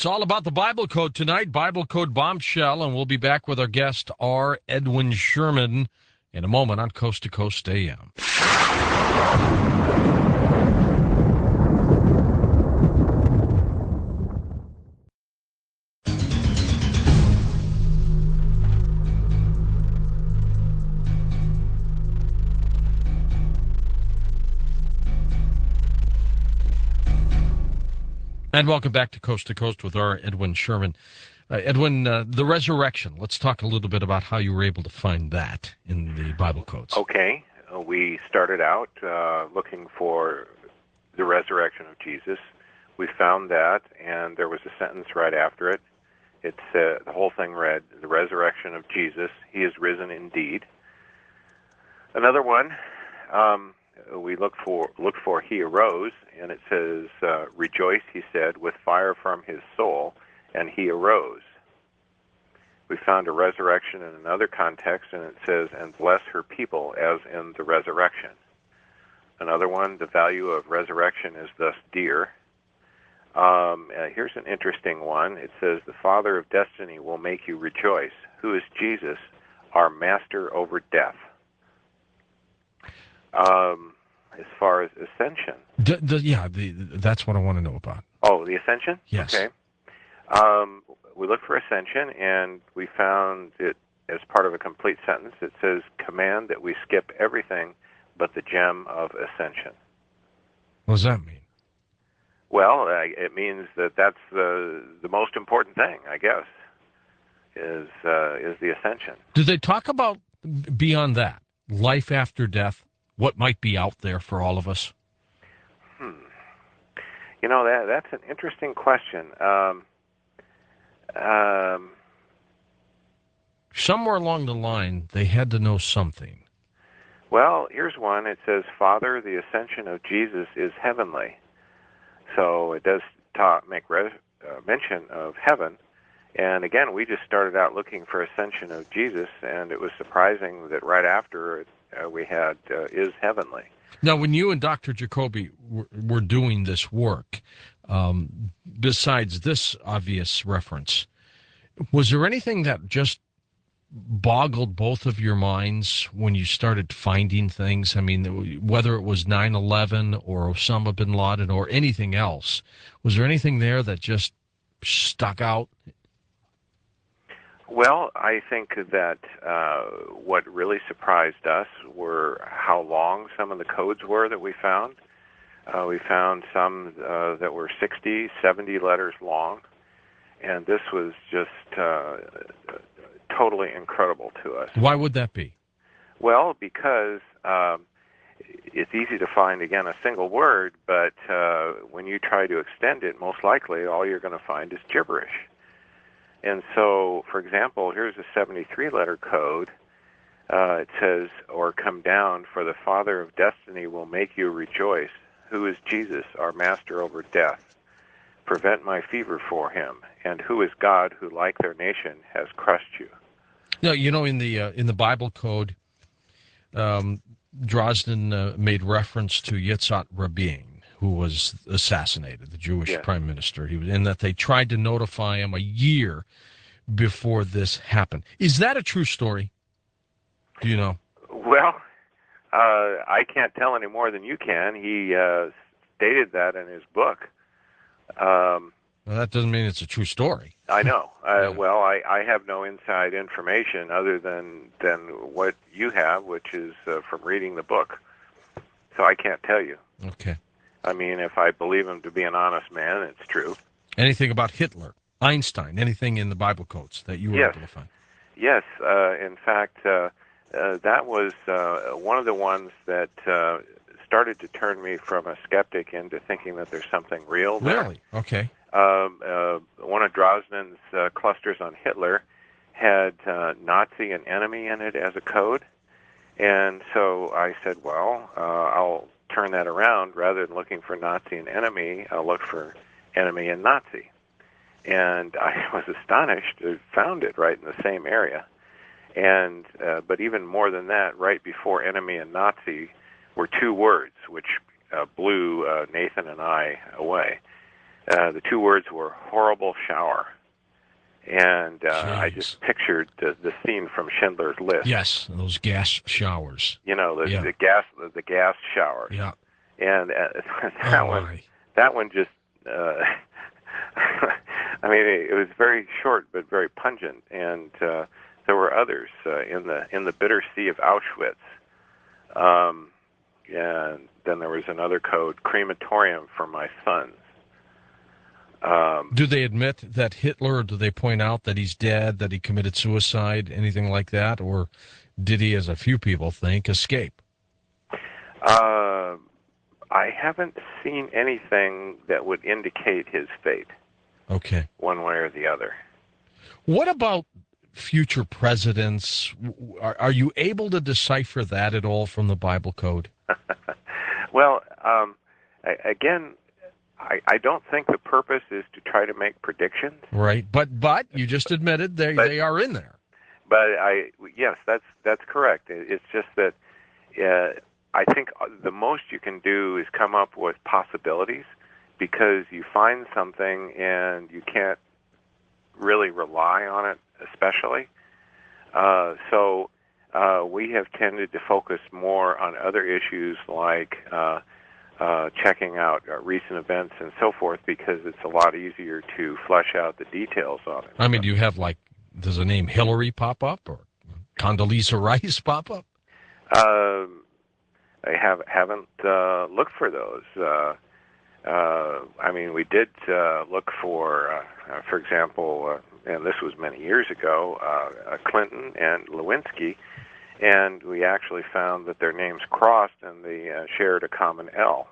It's all about the Bible Code tonight, Bible Code Bombshell, and we'll be back with our guest, R. Edwin Sherman, in a moment on Coast to Coast AM. And welcome back to Coast with our Edwin Sherman. Edwin, the resurrection, let's talk a little bit about how you were able to find that in the Bible codes. Okay. We started out looking for the resurrection of Jesus. We found that, and there was a sentence right after it. It said, the whole thing read, the resurrection of Jesus, he is risen indeed. Another one, we looked for he arose, and it says, rejoice, he said, with fire from his soul, and he arose. We found a resurrection in another context, and it says, and bless her people as in the resurrection. Another one, the value of resurrection is thus dear. Here's an interesting one. It says, the Father of destiny will make you rejoice, who is Jesus, our master over death. As far as ascension. That's what I want to know about. Oh, the ascension? Yes. Okay. We looked for ascension, and we found it as part of a complete sentence. It says, command that we skip everything but the gem of ascension. What does that mean? Well, it means that that's the most important thing, I guess, is the ascension. Do they talk about, beyond that, life after death, what might be out there for all of us? You know, that's an interesting question. Somewhere along the line, they had to know something. Well, here's one. It says, Father, the ascension of Jesus is heavenly. So it does make mention of heaven. And again, we just started out looking for ascension of Jesus, and it was surprising that right after it, we had is heavenly. Now, when you and Dr. Jacoby were doing this work, besides this obvious reference, was there anything that just boggled both of your minds when you started finding things? I mean, whether it was 9/11 or Osama bin Laden or anything else, was there anything there that just stuck out? Well, I think that what really surprised us were how long some of the codes were that we found. We found some that were 60, 70 letters long, and this was just totally incredible to us. Why would that be? Well, because it's easy to find, again, a single word, but when you try to extend it, most likely all you're going to find is gibberish. And so, for example, here's a 73-letter code. It says, or come down, for the Father of destiny will make you rejoice, who is Jesus, our master over death. Prevent my fever for him, and who is God who, like their nation, has crushed you. No, you know, in the Bible code, Drosnin made reference to Yitzhak Rabin, who was assassinated, the Jewish prime minister. And that they tried to notify him a year before this happened. Is that a true story? Do you know? Well, I can't tell any more than you can. He stated that in his book. Well, that doesn't mean it's a true story. I know. Well, I have no inside information other than what you have, which is from reading the book. So I can't tell you. Okay. I mean, if I believe him to be an honest man, it's true. Anything about Hitler, Einstein, anything in the Bible codes that you were able to find? Yes. In fact, that was one of the ones that started to turn me from a skeptic into thinking that there's something real there. Really? Okay. One of Drosnin's clusters on Hitler had Nazi and enemy in it as a code. And so I said, well, I'll turn that around. Rather than looking for Nazi and enemy, I'll look for enemy and Nazi. And I was astonished to found it right in the same area. And but even more than that, right before enemy and Nazi were two words, which blew Nathan and I away. The two words were horrible shower. And I just pictured the scene from Schindler's List. Yes, those gas showers. You know, the gas showers. Yeah. And that one just, I mean, it was very short but very pungent. And there were others in the bitter sea of Auschwitz. And then there was another code, crematorium for my sons. Do they admit that Hitler, or do they point out that he's dead, that he committed suicide, anything like that? Or did he, as a few people think, escape? I haven't seen anything that would indicate his fate. Okay. One way or the other. What about future presidents? Are you able to decipher that at all from the Bible code? Well, again, I don't think the purpose is to try to make predictions. Right, but you just admitted they are in there. But yes, that's correct. It's just that I think the most you can do is come up with possibilities, because you find something and you can't really rely on it, especially. So we have tended to focus more on other issues like checking out recent events and so forth, because it's a lot easier to flesh out the details on it. I mean, do you have, like, does the name Hillary pop up or Condoleezza Rice pop up? I haven't looked for those. I mean, we did look for example, and this was many years ago, Clinton and Lewinsky, and we actually found that their names crossed and they shared a common L.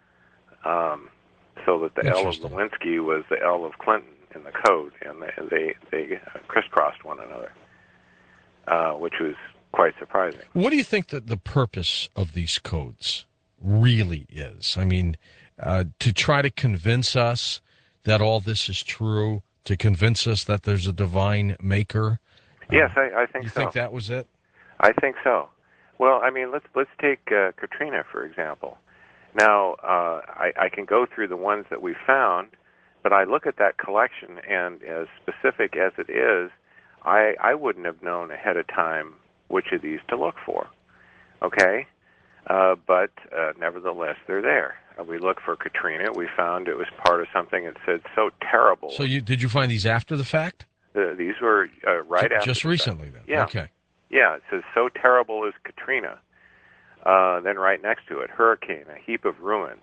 So that the L of Lewinsky was the L of Clinton in the code, and they crisscrossed one another, which was quite surprising. What do you think that the purpose of these codes really is? I mean, to try to convince us that all this is true, to convince us that there's a divine maker? Yes, I think so. You think that was it? I think so. Well, I mean, let's take Katrina, for example. Now, I can go through the ones that we found, but I look at that collection, and as specific as it is, I wouldn't have known ahead of time which of these to look for. Okay? But nevertheless, they're there. We looked for Katrina. We found it was part of something that said "so terrible." So did you find these after the fact? These were right after. Just recently, then. Yeah. Okay. Yeah, it says "so terrible is Katrina." Then right next to it, hurricane, a heap of ruins.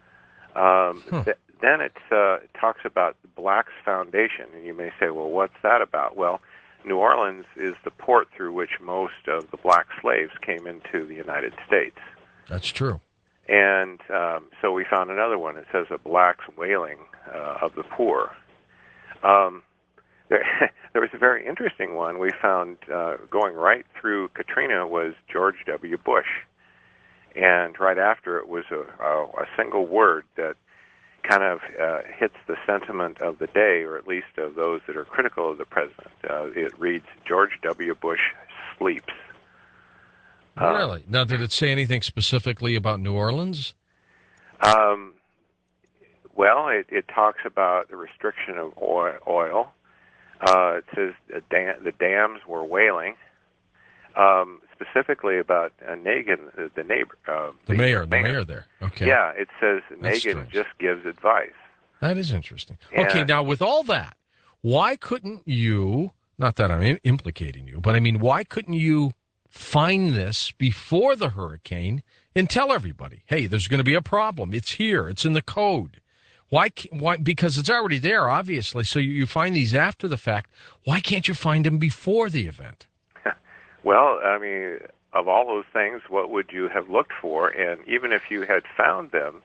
Then it talks about the Black's Foundation, and you may say, well, what's that about? Well, New Orleans is the port through which most of the black slaves came into the United States. That's true. And so we found another one. It says a Black's Wailing of the Poor. There was a very interesting one we found going right through Katrina was George W. Bush. And right after it was a single word that kind of hits the sentiment of the day, or at least of those that are critical of the president. It reads, George W. Bush sleeps. Really? Now, did it say anything specifically about New Orleans? Well, it talks about the restriction of oil. It says the dams were wailing. Specifically about Nagin, the neighbor. The mayor there. Okay. Yeah, it says That's Nagin strange. just gives advice. That is interesting. Okay, now with all that, why couldn't you, not that I'm implicating you, but I mean, why couldn't you find this before the hurricane and tell everybody, hey, there's going to be a problem. It's here. It's in the code. Why? Because it's already there, obviously. So you find these after the fact. Why can't you find them before the event? Well, I mean, of all those things, what would you have looked for? And even if you had found them,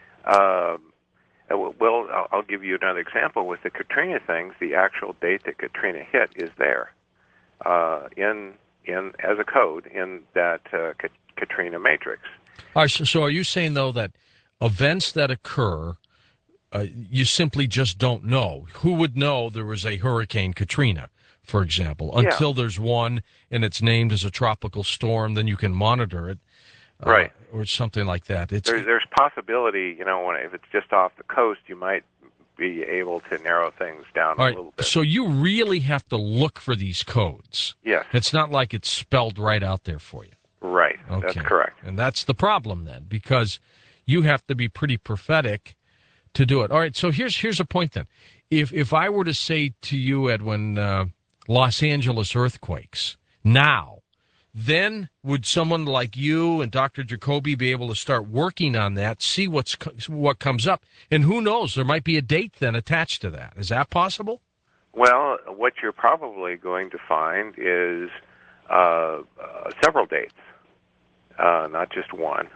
well, I'll give you another example. With the Katrina things, the actual date that Katrina hit is there in as a code in that Katrina matrix. All right, so are you saying, though, that events that occur, you simply just don't know? Who would know there was a Hurricane Katrina, for example, until there's one and it's named as a tropical storm? Then you can monitor it, right, or something like that. There's possibility, if it's just off the coast, you might be able to narrow things down All a right. little bit. So you really have to look for these codes. Yes. It's not like it's spelled right out there for you. Right. Okay. That's correct. And that's the problem then, because you have to be pretty prophetic to do it. All right. So here's a point then. If I were to say to you, Edwin, Los Angeles earthquakes now, then would someone like you and Dr. Jacoby be able to start working on that, see what comes up? And who knows, there might be a date then attached to that. Is that possible? Well, what you're probably going to find is several dates, not just one.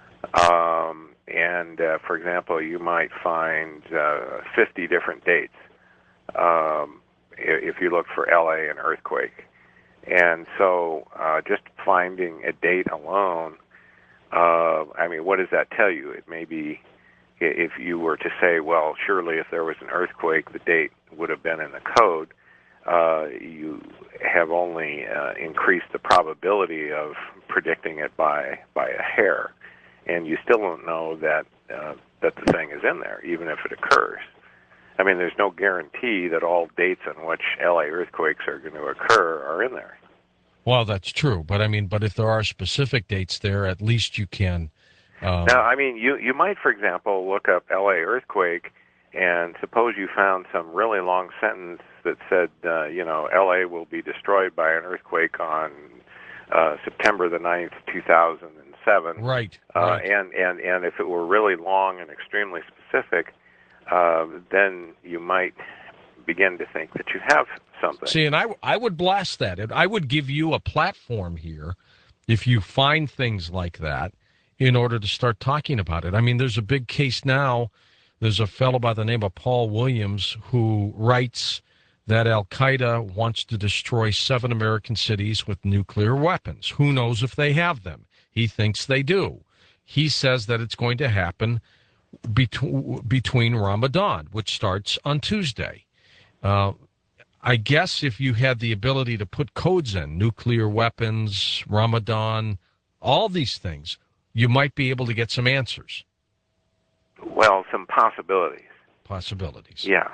For example, you might find 50 different dates if you look for LA and earthquake. And so just finding a date alone, what does that tell you? It may be, if you were to say, well, surely if there was an earthquake, the date would have been in the code, you have only increased the probability of predicting it by a hair. And you still don't know that the thing is in there, even if it occurs. I mean, there's no guarantee that all dates on which LA earthquakes are going to occur are in there. Well, that's true, but if there are specific dates there, at least you can. Now, you might, for example, look up LA earthquake, and suppose you found some really long sentence that said, LA will be destroyed by an earthquake on September the 9th, 2007. Right. And if it were really long and extremely specific, then you might begin to think that you have something. See, and I would blast that. I would give you a platform here if you find things like that in order to start talking about it. I mean, there's a big case now. There's a fellow by the name of Paul Williams who writes that Al-Qaeda wants to destroy 7 American cities with nuclear weapons. Who knows if they have them? He thinks they do. He says that it's going to happen between Ramadan, which starts on Tuesday. I guess if you had the ability to put codes in, nuclear weapons, Ramadan, all these things, you might be able to get some answers. Well, some possibilities. Possibilities. Yeah,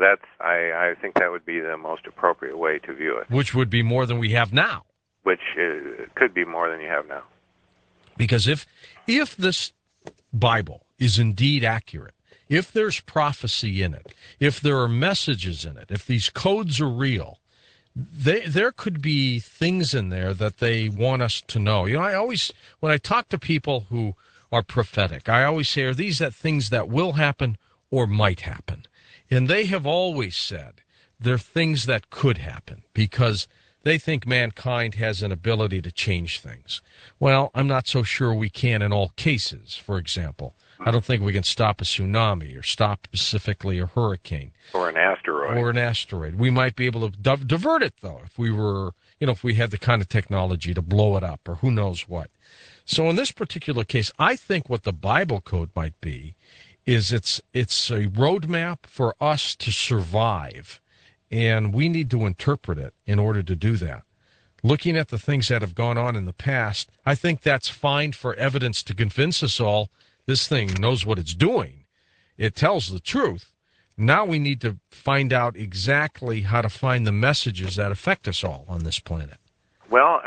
I think that would be the most appropriate way to view it. Which would be more than we have now. Which could be more than you have now. Because if this Bible is indeed accurate, if there's prophecy in it, if there are messages in it, if these codes are real, there could be things in there that they want us to know. When I talk to people who are prophetic, I always say, are these things that will happen or might happen? And they have always said they're things that could happen because they think mankind has an ability to change things. Well, I'm not so sure we can in all cases. For example, I don't think we can stop a tsunami or stop specifically a hurricane. Or an asteroid. We might be able to divert it, though, if we had the kind of technology to blow it up or who knows what. So in this particular case, I think what the Bible code might be is it's a roadmap for us to survive, and we need to interpret it in order to do that. Looking at the things that have gone on in the past, I think that's fine for evidence to convince us all this thing knows what it's doing. It tells the truth. Now we need to find out exactly how to find the messages that affect us all on this planet. Well,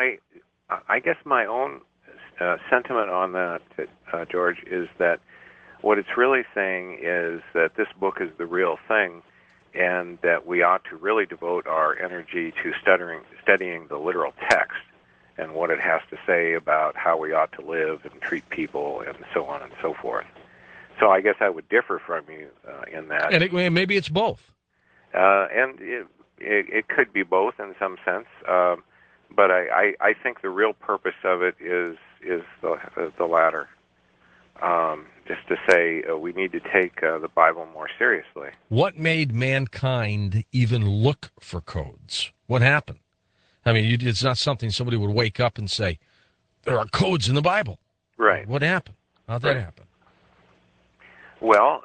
I guess my own sentiment on that, George, is that what it's really saying is that this book is the real thing, and that we ought to really devote our energy to studying the literal text and what it has to say about how we ought to live and treat people and so on and so forth. So I guess I would differ from you in that. And maybe it's both. And it could be both in some sense. But I think the real purpose of it is the latter. Just to say we need to take the Bible more seriously. What made mankind even look for codes? What happened? I mean, it's not something somebody would wake up and say, there are codes in the Bible. Right. What happened? How'd that happen? Well,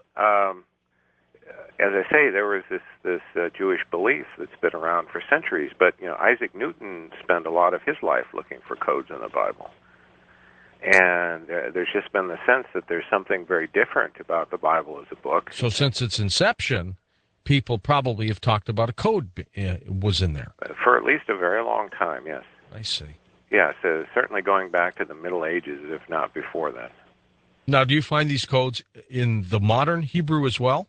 as I say, there was this Jewish belief that's been around for centuries. But Isaac Newton spent a lot of his life looking for codes in the Bible, And there's just been the sense that there's something very different about the Bible as a book. So since its inception, people probably have talked about a code was in there. For at least a very long time, yes. I see. Yes, certainly going back to the Middle Ages, if not before that. Now, do you find these codes in the modern Hebrew as well?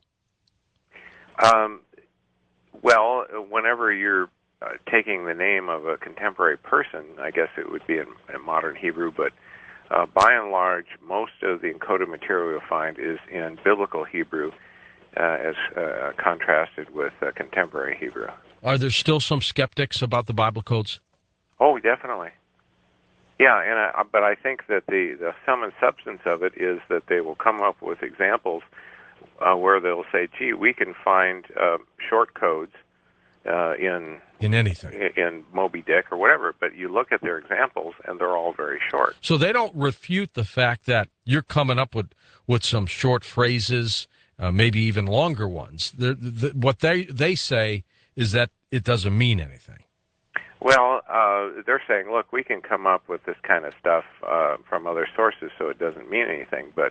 Well, whenever you're taking the name of a contemporary person, I guess it would be in modern Hebrew, but by and large, most of the encoded material you'll find is in biblical Hebrew, as contrasted with contemporary Hebrew. Are there still some skeptics about the Bible codes? Oh, definitely. Yeah, but I think that the sum and substance of it is that they will come up with examples where they'll say, "Gee, we can find short codes in anything, in Moby Dick or whatever." But you look at their examples, and they're all very short. So they don't refute the fact that you're coming up with some short phrases, maybe even longer ones. What they say is that it doesn't mean anything. Well, they're saying, look, we can come up with this kind of stuff from other sources, so it doesn't mean anything. But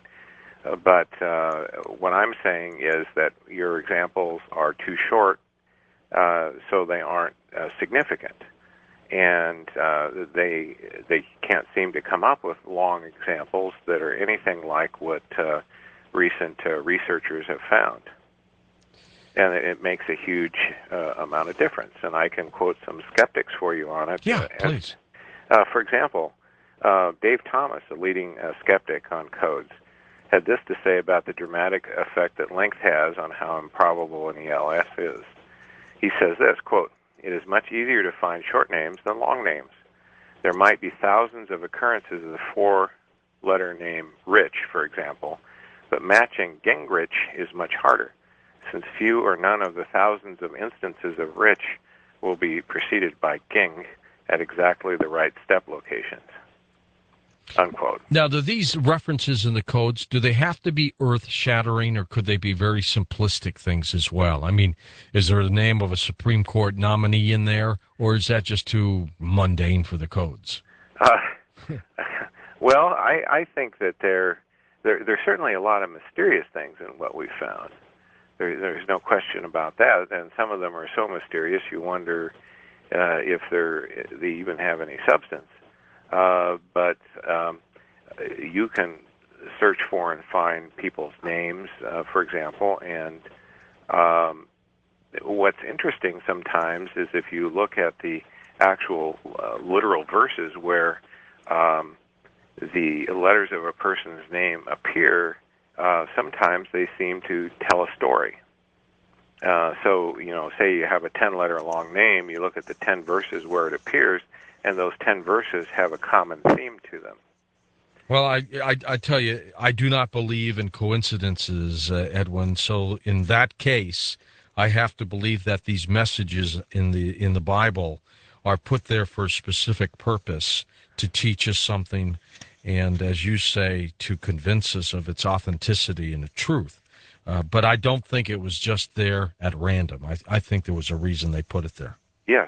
what I'm saying is that your examples are too short, so they aren't significant, and they can't seem to come up with long examples that are anything like what recent researchers have found. And it makes a huge amount of difference. And I can quote some skeptics for you on it. Yeah, please. For example, Dave Thomas, a leading skeptic on codes, had this to say about the dramatic effect that length has on how improbable an ELF is. He says this, quote, "It is much easier to find short names than long names. There might be thousands of occurrences of the four-letter name Rich, for example, but matching Gingrich is much harder, since few or none of the thousands of instances of Rich will be preceded by Ging at exactly the right step locations." Unquote. Now, do these references in the codes, do they have to be earth-shattering, or could they be very simplistic things as well? I mean, is there the name of a Supreme Court nominee in there, or is that just too mundane for the codes? Well, I think that there's certainly a lot of mysterious things in what we found. There's no question about that, and some of them are so mysterious you wonder if they even have any substance. But you can search for and find people's names, for example, and what's interesting sometimes is if you look at the actual literal verses where the letters of a person's name appear, sometimes they seem to tell a story. So, say you have a 10-letter long name, you look at the 10 verses where it appears, and those 10 verses have a common theme to them. Well, I tell you, I do not believe in coincidences, Edwin. So in that case, I have to believe that these messages in the Bible are put there for a specific purpose, to teach us something, and as you say, to convince us of its authenticity and the truth. But I don't think it was just there at random. I think there was a reason they put it there. Yes,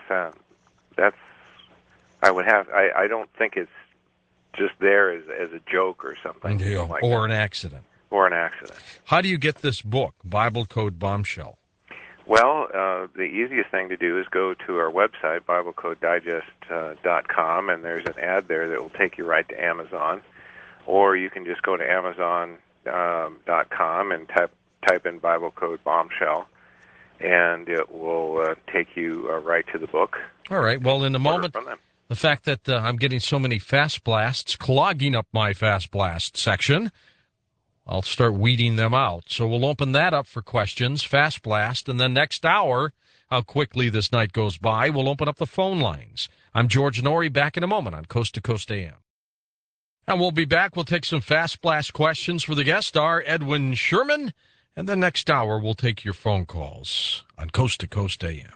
I don't think it's just there as a joke or something. Like or an accident. Or an accident. How do you get this book, Bible Code Bombshell? Well, the easiest thing to do is go to our website, BibleCodeDigest.com, and there's an ad there that will take you right to Amazon. Or you can just go to Amazon.com and type in Bible Code Bombshell, and it will take you right to the book. All right. Well, in a moment, the fact that I'm getting so many fast blasts clogging up my fast blast section, I'll start weeding them out. So we'll open that up for questions, fast blast, and then next hour, how quickly this night goes by, we'll open up the phone lines. I'm George Noory, back in a moment on Coast to Coast AM. And we'll be back. We'll take some fast blast questions for the guest star, Edwin Sherman. And then next hour, we'll take your phone calls on Coast to Coast AM.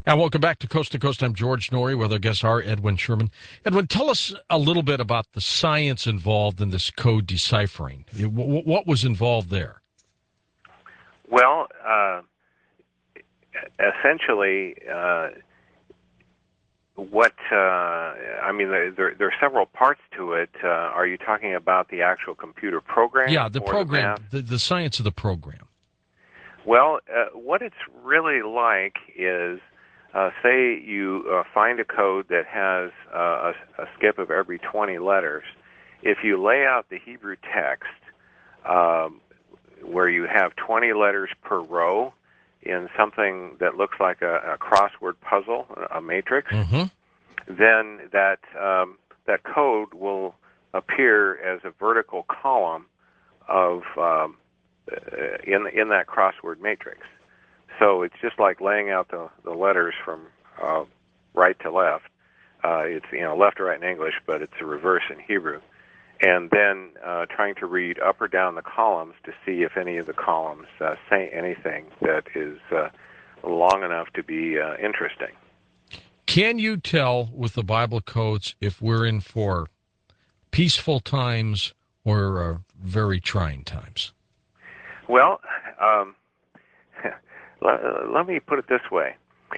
And welcome back to Coast to Coast. I'm George Norrie, with our guests are Edwin Sherman. Edwin, tell us a little bit about the science involved in this code deciphering. What was involved there? Well, essentially, there are several parts to it. Are you talking about the actual computer program? Yeah, the program, the science of the program. Well, what it's really like is, say you find a code that has a skip of every 20 letters. If you lay out the Hebrew text where you have 20 letters per row in something that looks like a crossword puzzle, a matrix, then that code will appear as a vertical column of in that crossword matrix. So it's just like laying out the letters from right to left. It's left to right in English, but it's a reverse in Hebrew. And then trying to read up or down the columns to see if any of the columns say anything that is long enough to be interesting. Can you tell with the Bible codes if we're in for peaceful times or very trying times? Well, let me put it this way.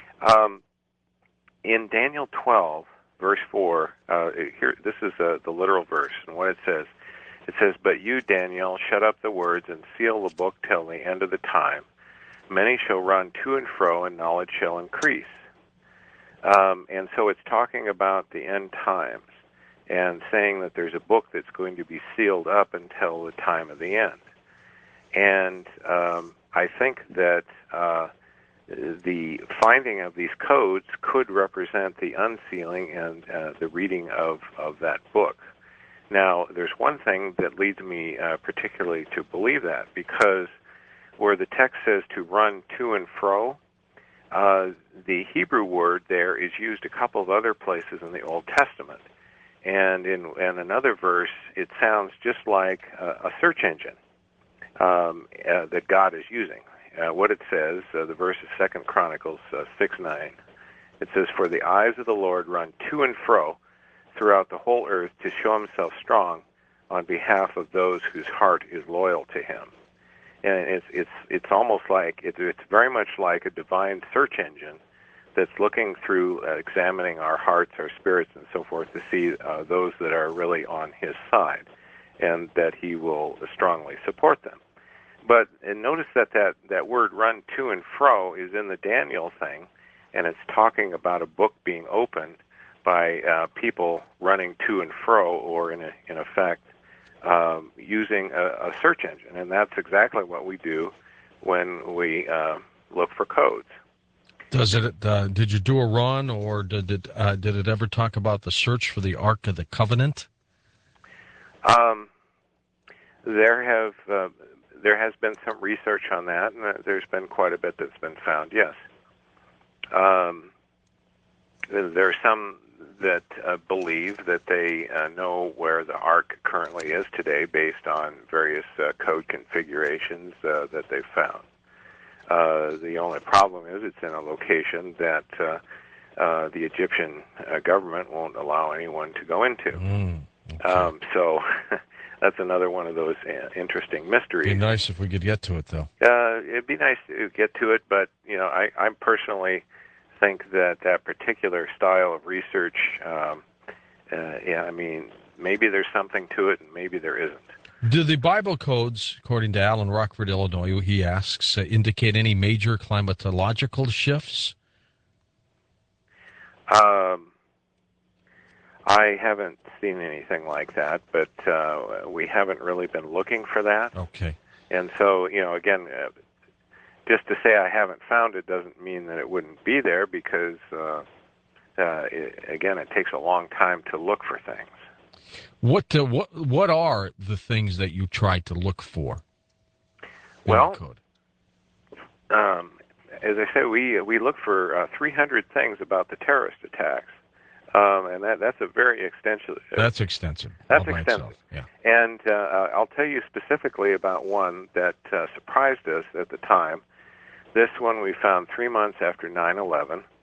In Daniel 12, verse 4, here, this is the literal verse, and what it says, "But you, Daniel, shut up the words and seal the book till the end of the time. Many shall run to and fro, and knowledge shall increase." And so it's talking about the end times and saying that there's a book that's going to be sealed up until the time of the end. And I think that the finding of these codes could represent the unsealing and the reading of that book. Now, there's one thing that leads me particularly to believe that, because where the text says to run to and fro, the Hebrew word there is used a couple of other places in the Old Testament. And in another verse, it sounds just like a search engine that God is using. What it says, the verse is 2 Chronicles 6:9. It says, "For the eyes of the Lord run to and fro throughout the whole earth to show himself strong on behalf of those whose heart is loyal to him." And it's almost like it's very much like a divine search engine that's looking through, examining our hearts, our spirits, and so forth to see those that are really on his side, and that he will strongly support them. But notice that word "run to and fro" is in the Daniel thing, and it's talking about a book being opened by people running to and fro, or in effect using a search engine, and that's exactly what we do when we look for codes. Does it? Did you do a run, or did it ever talk about the search for the Ark of the Covenant? There has been some research on that, and there's been quite a bit that's been found. Yes, there are some that believe that they know where the Ark currently is today based on various code configurations that they've found. The only problem is it's in a location that the Egyptian government won't allow anyone to go into. Okay. So that's another one of those interesting mysteries. It'd be nice if we could get to it, though. It'd be nice to get to it, but I personally think that particular style of research, maybe there's something to it, and maybe there isn't. Do the Bible codes, according to Alan Rockford, Illinois, he asks, indicate any major climatological shifts? I haven't seen anything like that, but we haven't really been looking for that. Okay. And so, again, just to say I haven't found it doesn't mean that it wouldn't be there, because, it takes a long time to look for things. What are the things that you try to look for in the code? As I said, we look for 300 things about the terrorist attacks, and that's a very extensive. That's extensive. That's extensive. Yeah. And I'll tell you specifically about one that surprised us at the time. This one we found 3 months after 9/11,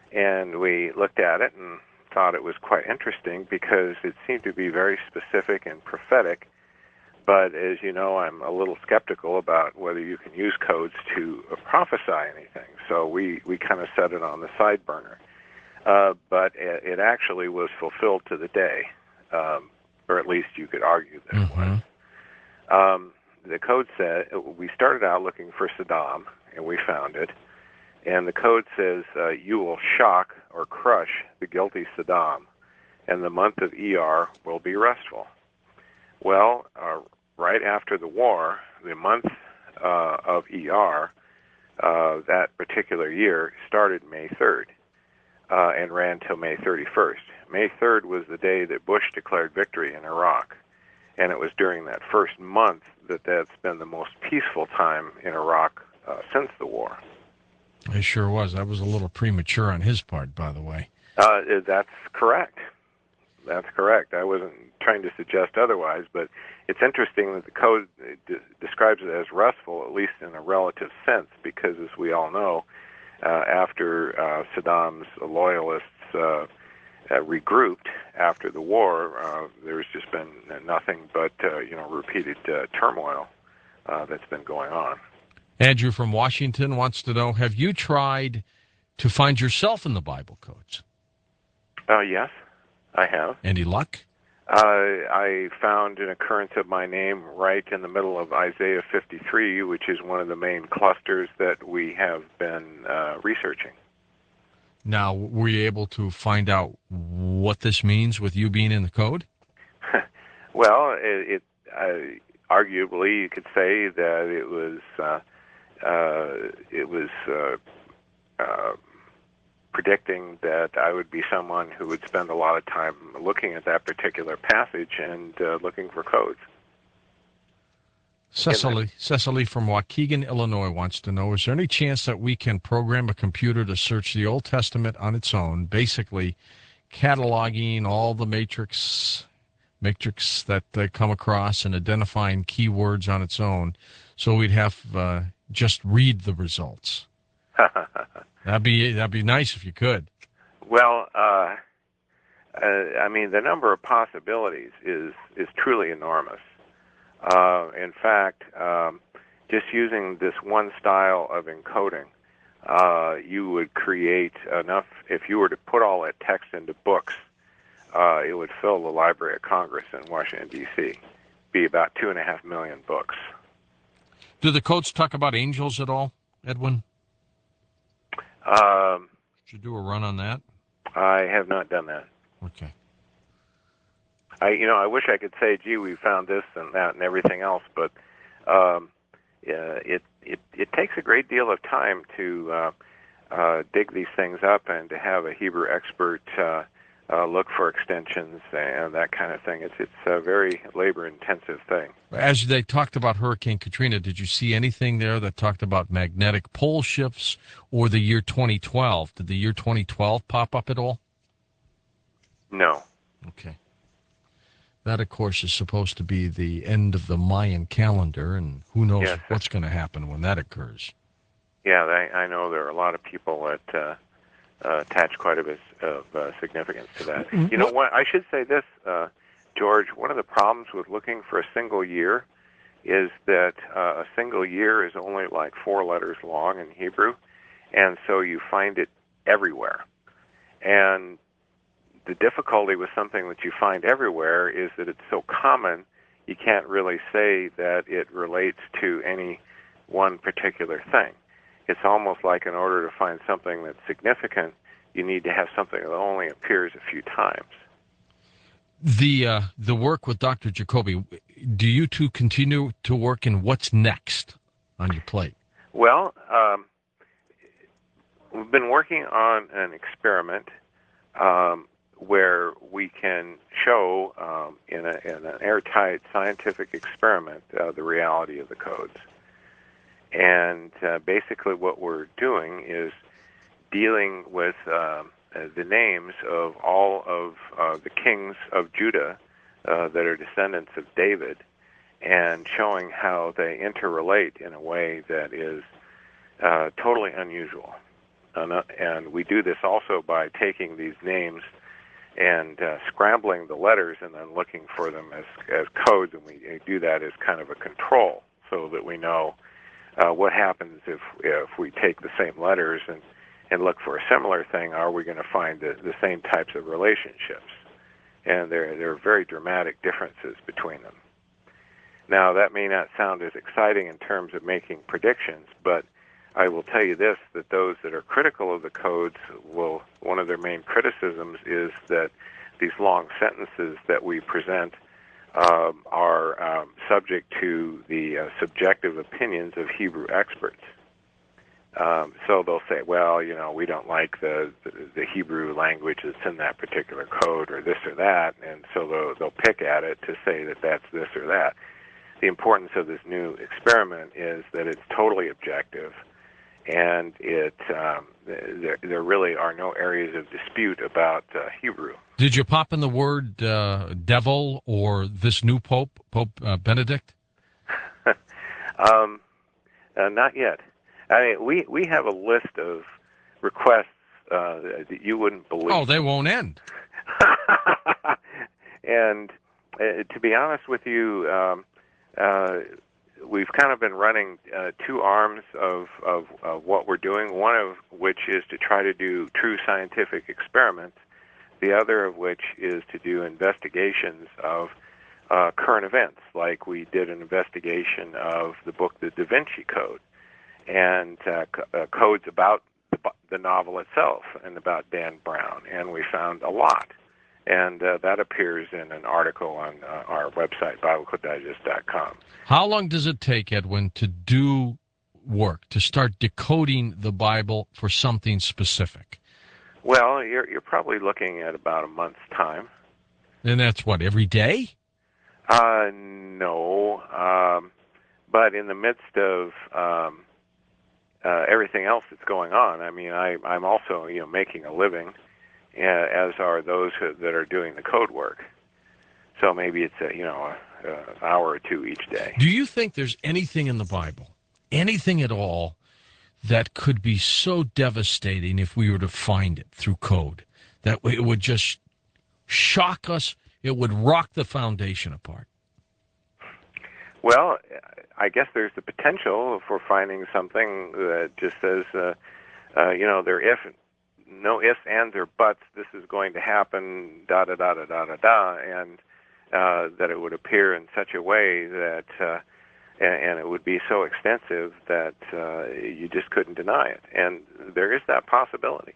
And we looked at it and thought it was quite interesting because it seemed to be very specific and prophetic. But as you know, I'm a little skeptical about whether you can use codes to prophesy anything. So we kind of set it on the side burner. But it actually was fulfilled to the day, or at least you could argue that it was. The code said, we started out looking for Saddam, and we found it. And the code says, you will shock or crush the guilty Saddam, and the month of ER will be restful. Well, right after the war, the month of ER, that particular year, started May 3rd and ran till May 31st. May 3rd was the day that Bush declared victory in Iraq, and it was during that first month that that's been the most peaceful time in Iraq since the war. It sure was. That was a little premature on his part, by the way. That's correct. That's correct. I wasn't trying to suggest otherwise, but it's interesting that the code describes it as restful, at least in a relative sense, because as we all know, after Saddam's loyalists regrouped after the war, there's just been nothing but repeated turmoil that's been going on. Andrew from Washington wants to know, have you tried to find yourself in the Bible codes? Yes, I have. Any luck? I found an occurrence of my name right in the middle of Isaiah 53, which is one of the main clusters that we have been researching. Now, were you able to find out what this means with you being in the code? Well, arguably you could say that it was predicting that I would be someone who would spend a lot of time looking at that particular passage and looking for codes. Cecily from Waukegan, Illinois wants to know, is there any chance that we can program a computer to search the Old Testament on its own, basically cataloging all the matrix that they come across and identifying keywords on its own, so we'd have just read the results? That'd be nice if you could. Well, I mean, the number of possibilities is truly enormous. In fact, just using this one style of encoding, you would create enough. If you were to put all that text into books, it would fill the Library of Congress in Washington, D.C. Be about 2.5 million books. Do the codes talk about angels at all, Edwin? Should you do a run on that? I have not done that. Okay. I wish I could say, gee, we found this and that and everything else, but it takes a great deal of time to dig these things up and to have a Hebrew expert look for extensions and that kind of thing. It's a very labor-intensive thing. As they talked about Hurricane Katrina, did you see anything there that talked about magnetic pole shifts or the year 2012? Did the year 2012 pop up at all? No. Okay. That, of course, is supposed to be the end of the Mayan calendar, and who knows what's going to happen when that occurs. Yeah, I know there are a lot of people that attach quite a bit of significance to that. You know what? I should say this, George. One of the problems with looking for a single year is that a single year is only like 4 letters long in Hebrew, and so you find it everywhere. And the difficulty with something that you find everywhere is that it's so common, you can't really say that it relates to any one particular thing. It's almost like in order to find something that's significant, you need to have something that only appears a few times. The work with Dr. Jacoby, do you two continue to work in what's next on your plate? Well, we've been working on an experiment where we can show in an airtight scientific experiment the reality of the codes. And basically what we're doing is dealing with the names of all of the kings of Judah that are descendants of David and showing how they interrelate in a way that is totally unusual. and we do this also by taking these names and scrambling the letters and then looking for them as codes, and we do that as kind of a control so that we know what happens if we take the same letters and look for a similar thing. Are we going to find the same types of relationships? And there are very dramatic differences between them. Now, that may not sound as exciting in terms of making predictions, but I will tell you this, that those that are critical of the codes one of their main criticisms is that these long sentences that we present are subject to the subjective opinions of Hebrew experts. So they'll say, well, we don't like the Hebrew language that's in that particular code or this or that, and so they'll pick at it to say that that's this or that. The importance of this new experiment is that it's totally objective, and there really are no areas of dispute about Hebrew. Did you pop in the word devil or this new Pope Benedict? Not yet. I mean, we have a list of requests that you wouldn't believe. Oh, they won't end. And to be honest with you, we've kind of been running two arms of what we're doing, one of which is to try to do true scientific experiments, the other of which is to do investigations of current events, like we did an investigation of the book The Da Vinci Code, and codes about the novel itself and about Dan Brown, and we found a lot. And that appears in an article on our website, BiblicalDigest.com. How long does it take, Edwin, to do work, to start decoding the Bible for something specific? Well, you're probably looking at about a month's time. And that's what, every day? No. But in the midst of everything else that's going on, I mean, I'm also making a living, as are those that are doing the code work. So maybe it's an hour or two each day. Do you think there's anything in the Bible, anything at all, that could be so devastating if we were to find it through code, that it would just shock us, it would rock the foundation apart? Well, I guess there's the potential for finding something that just says, there are no ifs, ands, or buts, this is going to happen, da-da-da-da-da-da-da, and that it would appear in such a way that, and it would be so extensive that you just couldn't deny it. And there is that possibility.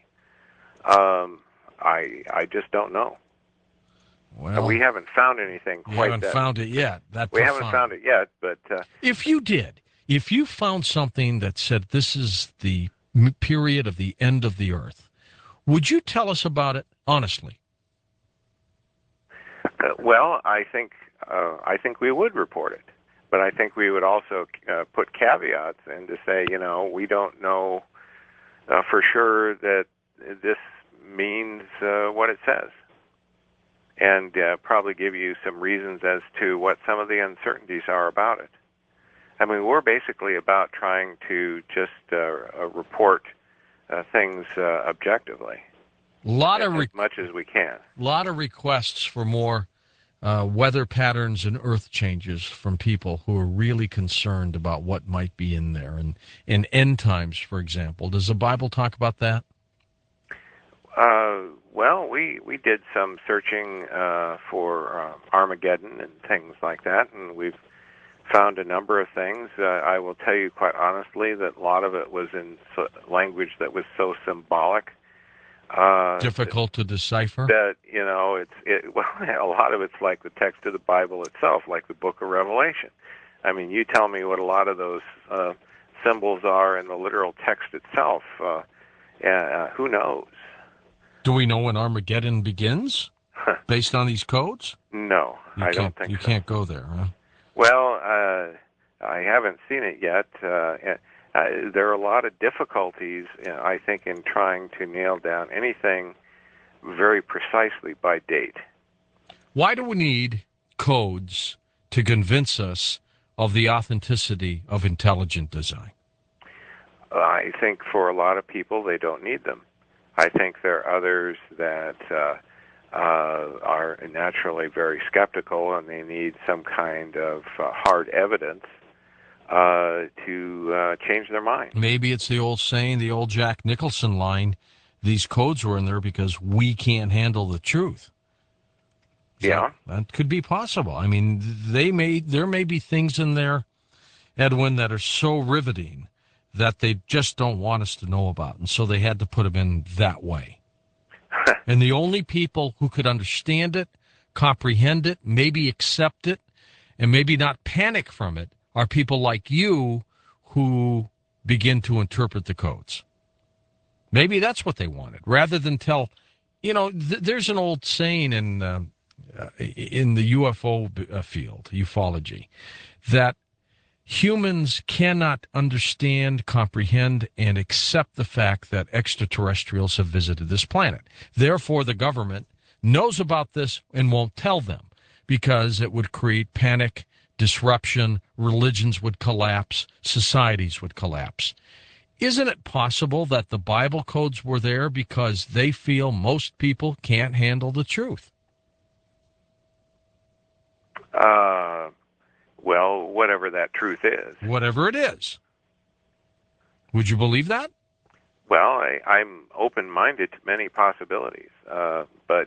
I just don't know. Well, we haven't found anything quite that. We haven't found it yet. We haven't found it yet, but... if you found something that said this is the period of the end of the earth, would you tell us about it honestly? Well, I think we would report it, but I think we would also put caveats and to say, we don't know for sure that this means what it says, and probably give you some reasons as to what some of the uncertainties are about it. I mean, we're basically about trying to just report things objectively, as much as we can. A lot of requests for more weather patterns and earth changes from people who are really concerned about what might be in there. And in end times, for example, does the Bible talk about that? Well, we did some searching for Armageddon and things like that, and we've found a number of things. I will tell you quite honestly that a lot of it was in language that was so symbolic. Difficult to decipher? That, a lot of it's like the text of the Bible itself, like the book of Revelation. I mean, you tell me what a lot of those symbols are in the literal text itself. Who knows? Do we know when Armageddon begins, based on these codes? No, I don't think so. You can't go there, huh? Well, I haven't seen it yet. There are a lot of difficulties, I think, in trying to nail down anything very precisely by date. Why do we need codes to convince us of the authenticity of intelligent design? I think for a lot of people, they don't need them. I think there are others that are naturally very skeptical, and they need some kind of hard evidence to change their mind. Maybe it's the old saying, the old Jack Nicholson line, these codes were in there because we can't handle the truth. That could be possible. I mean, there may be things in there, Edwin, that are so riveting that they just don't want us to know about, and so they had to put them in that way. And the only people who could understand it, comprehend it, maybe accept it, and maybe not panic from it are people like you who begin to interpret the codes. Maybe that's what they wanted, rather than tell, there's an old saying in the UFO field, ufology, that humans cannot understand, comprehend, and accept the fact that extraterrestrials have visited this planet. Therefore, the government knows about this and won't tell them because it would create panic, disruption, religions would collapse, societies would collapse. Isn't it possible that the Bible codes were there because they feel most people can't handle the truth? Well, whatever that truth is. Whatever it is. Would you believe that? Well, I'm open-minded to many possibilities, but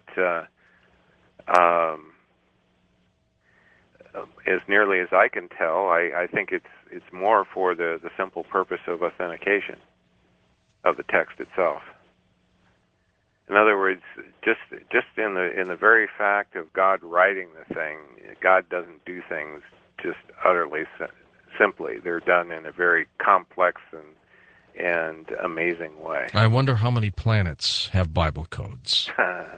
as nearly as I can tell, I think it's more for the simple purpose of authentication of the text itself. In other words, just in the very fact of God writing the thing, God doesn't do things just utterly simply. They're done in a very complex and amazing way. I wonder how many planets have Bible codes.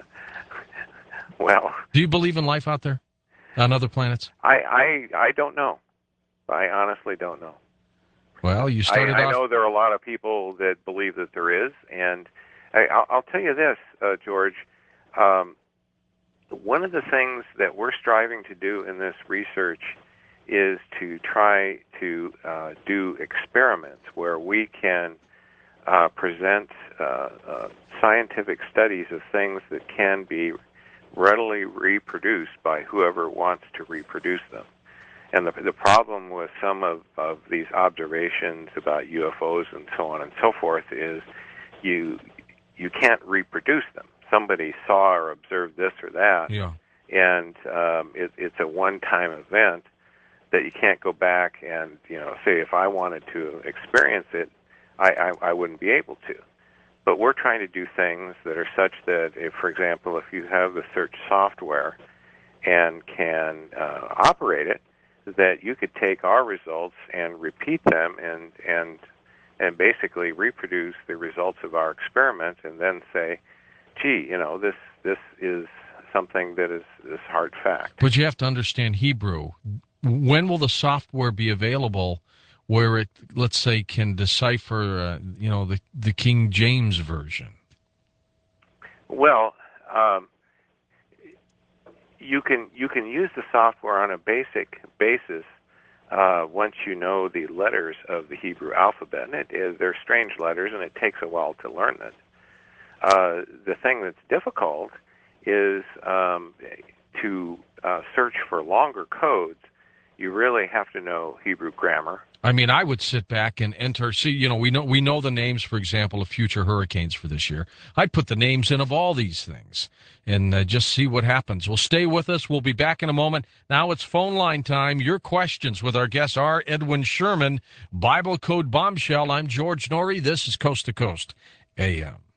Well, do you believe in life out there on other planets? I don't know. I honestly don't know. Well, you started I know there are a lot of people that believe that there is, and I'll tell you this, George. One of the things that we're striving to do in this research is to try to do experiments where we can present scientific studies of things that can be readily reproduced by whoever wants to reproduce them. And the problem with some of these observations about UFOs and so on and so forth is you can't reproduce them. Somebody saw or observed this or that, and it's a one-time event that you can't go back and say if I wanted to experience it, I wouldn't be able to. But we're trying to do things that are such that, for example, if you have the search software and can operate it, that you could take our results and repeat them and basically reproduce the results of our experiment, and then say, gee, this is something that is hard fact. But you have to understand Hebrew. When will the software be available where it, let's say, can decipher, the King James Version? Well, you can use the software on a basic basis once you know the letters of the Hebrew alphabet. And they're strange letters, and it takes a while to learn them. The thing that's difficult is to search for longer codes. You really have to know Hebrew grammar. I mean, I would sit back and enter. See, we know the names, for example, of future hurricanes for this year. I'd put the names in of all these things and just see what happens. Well, stay with us. We'll be back in a moment. Now it's phone line time. Your questions with our guest are Edwin Sherman, Bible Code Bombshell. I'm George Noory. This is Coast to Coast AM.